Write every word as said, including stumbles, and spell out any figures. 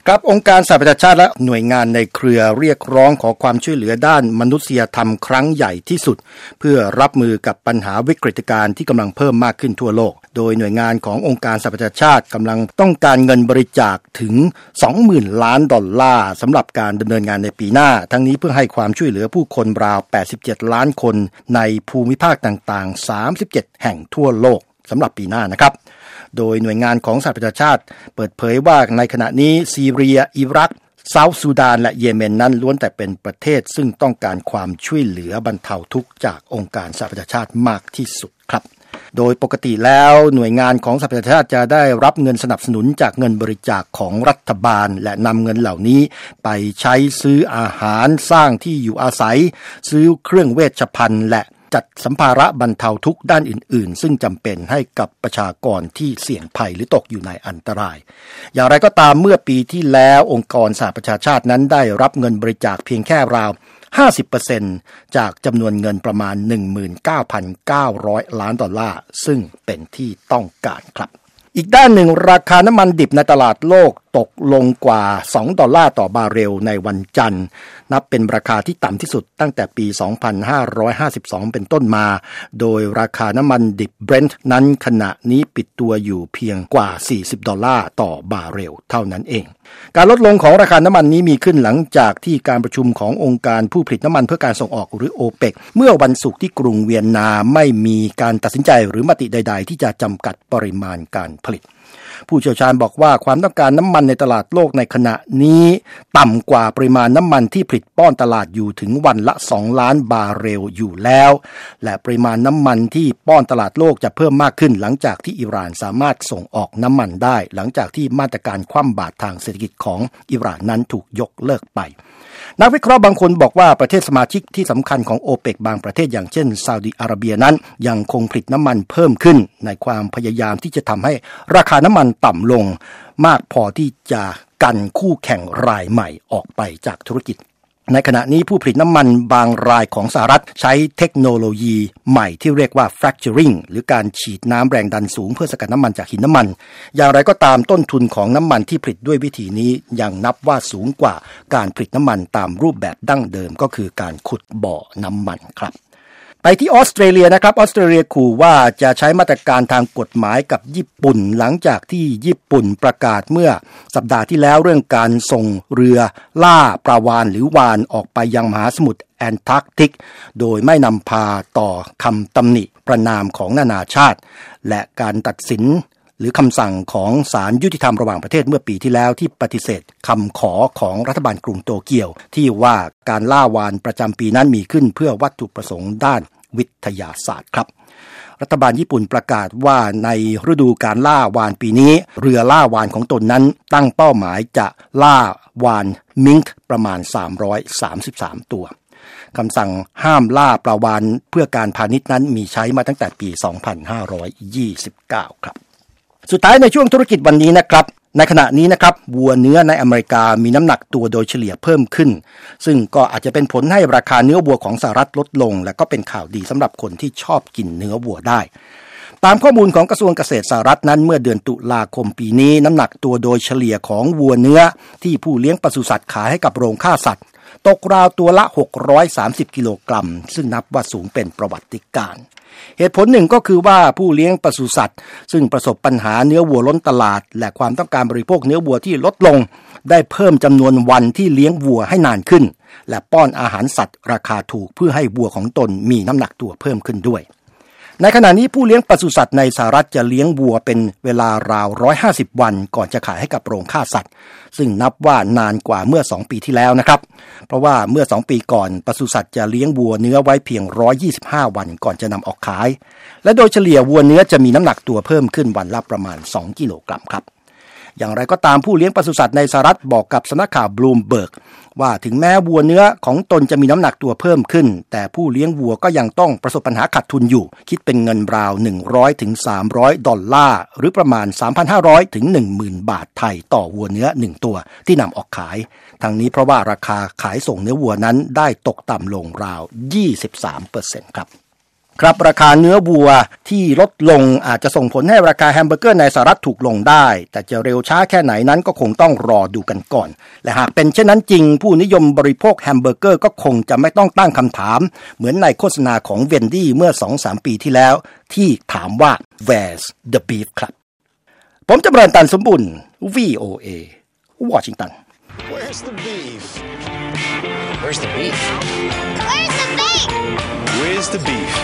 ครับองค์การสหประชาชาติและหน่วยงานในเครือเรียกร้องขอความช่วยเหลือด้านมนุษยธรรมครั้งใหญ่ที่สุดเพื่อรับมือกับปัญหาวิกฤตการณ์ที่กำลังเพิ่มมากขึ้นทั่วโลกโดยหน่วยงานขององค์การสหประชาชาติกำลังต้องการเงินบริจาคถึง สองหมื่น ล้านดอลลาร์สำหรับการดำเนินงานในปีหน้าทั้งนี้เพื่อให้ความช่วยเหลือผู้คนราวแปดสิบเจ็ดล้านคนในภูมิภาคต่างๆสามสิบเจ็ดแห่งทั่วโลกสำหรับปีหน้านะครับโดยหน่วยงานของสหประชาชาติเปิดเผยว่าในขณะนี้ซีเรียอิรักเซาท์ซูดานและเยเมนนั้นล้วนแต่เป็นประเทศซึ่งต้องการความช่วยเหลือบรรเทาทุกข์จากองค์การสหประชาชาติมากที่สุดครับโดยปกติแล้วหน่วยงานของสหประชาชาติจะได้รับเงินสนับสนุนจากเงินบริจาคของรัฐบาลและนำเงินเหล่านี้ไปใช้ซื้ออาหารสร้างที่อยู่อาศัยซื้อเครื่องเวชภัณฑ์และจัดสัมภาระบรรเทาทุกข์ด้านอื่นๆซึ่งจำเป็นให้กับประชากรที่เสี่ยงภัยหรือตกอยู่ในอันตรายอย่างไรก็ตามเมื่อปีที่แล้วองค์กรสหประชาชาตินั้นได้รับเงินบริจาคเพียงแค่ราว ห้าสิบเปอร์เซ็นต์ จากจำนวนเงินประมาณ หนึ่งหมื่นเก้าพันเก้าร้อย ล้านดอลลาร์ซึ่งเป็นที่ต้องการครับอีกด้านหนึ่งราคาน้ำมันดิบในตลาดโลกตกลงกว่าสองดอลลาร์ต่อบาร์เรลในวันจันทร์นับเป็นราคาที่ต่ำที่สุดตั้งแต่ปี สองพันห้าร้อยห้าสิบสอง เป็นต้นมาโดยราคาน้ำมันดิบ Brent นั้นขณะนี้ปิดตัวอยู่เพียงกว่าสี่สิบดอลลาร์ต่อบาร์เรลเท่านั้นเองการลดลงของราคาน้ำมันนี้มีขึ้นหลังจากที่การประชุมขององค์การผู้ผลิตน้ำมันเพื่อการส่งออกหรือ โอเปก เมื่อวันศุกร์ที่กรุงเวียนนาไม่มีการตัดสินใจหรือมติใดๆที่จะจำกัดปริมาณการผลิตผู้เชี่ยวชาญบอกว่าความต้องการน้ำมันในตลาดโลกในขณะนี้ต่ำกว่าปริมาณน้ำมันที่ผลิตป้อนตลาดอยู่ถึงวันละสองล้านบาร์เรลอยู่แล้วและปริมาณน้ำมันที่ป้อนตลาดโลกจะเพิ่มมากขึ้นหลังจากที่อิหร่านสามารถส่งออกน้ำมันได้หลังจากที่มาตรการคว่ำบาตรทางเศรษฐกิจของอิหร่านนั้นถูกยกเลิกไปนักวิเคราะห์บางคนบอกว่าประเทศสมาชิกที่สำคัญของ โอเปก บางประเทศอย่างเช่นซาอุดิอาระเบียนั้นยังคงผลิตน้ำมันเพิ่มขึ้นในความพยายามที่จะทำให้ราคาน้ำมันต่ำลงมากพอที่จะกันคู่แข่งรายใหม่ออกไปจากธุรกิจในขณะนี้ผู้ผลิตน้ำมันบางรายของสหรัฐใช้เทคโนโลยีใหม่ที่เรียกว่า fracturing หรือการฉีดน้ำแรงดันสูงเพื่อสกัดน้ำมันจากหินน้ำมันอย่างไรก็ตามต้นทุนของน้ำมันที่ผลิตด้วยวิธีนี้ยังนับว่าสูงกว่าการผลิตน้ำมันตามรูปแบบดั้งเดิมก็คือการขุดบ่อน้ำมันครับไปที่ออสเตรเลียนะครับออสเตรเลียขู่ว่าจะใช้มาตรการทางกฎหมายกับญี่ปุ่นหลังจากที่ญี่ปุ่นประกาศเมื่อสัปดาห์ที่แล้วเรื่องการส่งเรือล่าปลาวาฬหรือวาฬออกไปยังมหาสมุทรแอนตาร์กติกโดยไม่นำพาต่อคำตำหนิประณามของนานาชาติและการตัดสินหรือคำสั่งของศาลยุติธรรมระหว่างประเทศเมื่อปีที่แล้วที่ปฏิเสธคำขอของรัฐบาลกรุงโตเกียวที่ว่าการล่าวาฬประจำปีนั้นมีขึ้นเพื่อวัตถุประสงค์ด้านวิทยาศาสตร์ครับรัฐบาลญี่ปุ่นประกาศว่าในฤดูการล่าวาฬปีนี้เรือล่าวาฬของตนนั้นตั้งเป้าหมายจะล่าวาฬมิงค์ประมาณสามร้อยสามสิบสามตัวคำสั่งห้ามล่าปลาวาฬเพื่อการพาณิชย์นั้นมีใช้มาตั้งแต่ปีสองพันห้าร้อยยี่สิบเก้าครับสุดท้ายในช่วงธุรกิจวันนี้นะครับในขณะนี้นะครับวัวเนื้อในอเมริกามีน้ำหนักตัวโดยเฉลี่ยเพิ่มขึ้นซึ่งก็อาจจะเป็นผลให้ราคาเนื้อวัวของสหรัฐลดลงและก็เป็นข่าวดีสำหรับคนที่ชอบกินเนื้อวัวได้ตามข้อมูลของกระทรวงเกษตรสหรัฐนั้นเมื่อเดือนตุลาคมปีนี้น้ำหนักตัวโดยเฉลี่ยของวัวเนื้อที่ผู้เลี้ยงปศุสัตว์ขายให้กับโรงฆ่าสัตว์ตกราวตัวละหกร้อยสามสิบกิโลกรัมซึ่งนับว่าสูงเป็นประวัติการณ์เหตุผลหนึ่งก็คือว่าผู้เลี้ยงปศุสัตว์ซึ่งประสบปัญหาเนื้อวัวล้นตลาดและความต้องการบริโภคเนื้อวัวที่ลดลงได้เพิ่มจำนวนวันที่เลี้ยงวัวให้นานขึ้นและป้อนอาหารสัตว์ราคาถูกเพื่อให้วัวของตนมีน้ำหนักตัวเพิ่มขึ้นด้วยในขณะนี้ผู้เลี้ยงปศุสัตว์ในสหรัฐจะเลี้ยงวัวเป็นเวลาราวหนึ่งร้อยห้าสิบวันก่อนจะขายให้กับโรงฆ่าสัตว์ซึ่งนับว่านานกว่าเมื่อสองปีที่แล้วนะครับเพราะว่าเมื่อสองปีก่อนปศุสัตว์จะเลี้ยงวัวเนื้อไว้เพียงหนึ่งร้อยยี่สิบห้าวันก่อนจะนำออกขายและโดยเฉลี่ยวัวเนื้อจะมีน้ำหนักตัวเพิ่มขึ้นวันละประมาณสองกิโลกรัมครับอย่างไรก็ตามผู้เลี้ยงปศุสัตว์ในสหรัฐบอกกับสำนักข่าวบลูมเบิร์กว่าถึงแม้วัวเนื้อของตนจะมีน้ำหนักตัวเพิ่มขึ้นแต่ผู้เลี้ยงวัวก็ยังต้องประสบปัญหาขาดทุนอยู่คิดเป็นเงินราวหนึ่งร้อยถึงสามร้อยดอลลาร์หรือประมาณ สามพันห้าร้อยถึงหนึ่งหมื่น บาทไทยต่อวัวเนื้อหนึ่งตัวที่นำออกขายทั้งนี้เพราะว่าราคาขายส่งเนื้อวัวนั้นได้ตกต่ำลงราว ยี่สิบสามเปอร์เซ็นต์ ครับครับราคาเนื้อวัวที่ลดลงอาจจะส่งผลให้ราคาแฮมเบอร์เกอร์ในสหรัฐถูกลงได้แต่จะเร็วช้าแค่ไหนนั้นก็คงต้องรอดูกันก่อนและหากเป็นเช่นนั้นจริงผู้นิยมบริโภคแฮมเบอร์เกอร์ก็คงจะไม่ต้องตั้งคำถามเหมือนในโฆษณาของเวนดี้เมื่อ สองถึงสาม ปีที่แล้วที่ถามว่า Where's the beef ครับผมจำเริญตันสมบุญ วี โอ เอ วอชิงตัน Where's the beef? Where's the beef? Where's the beef? Where's the beef?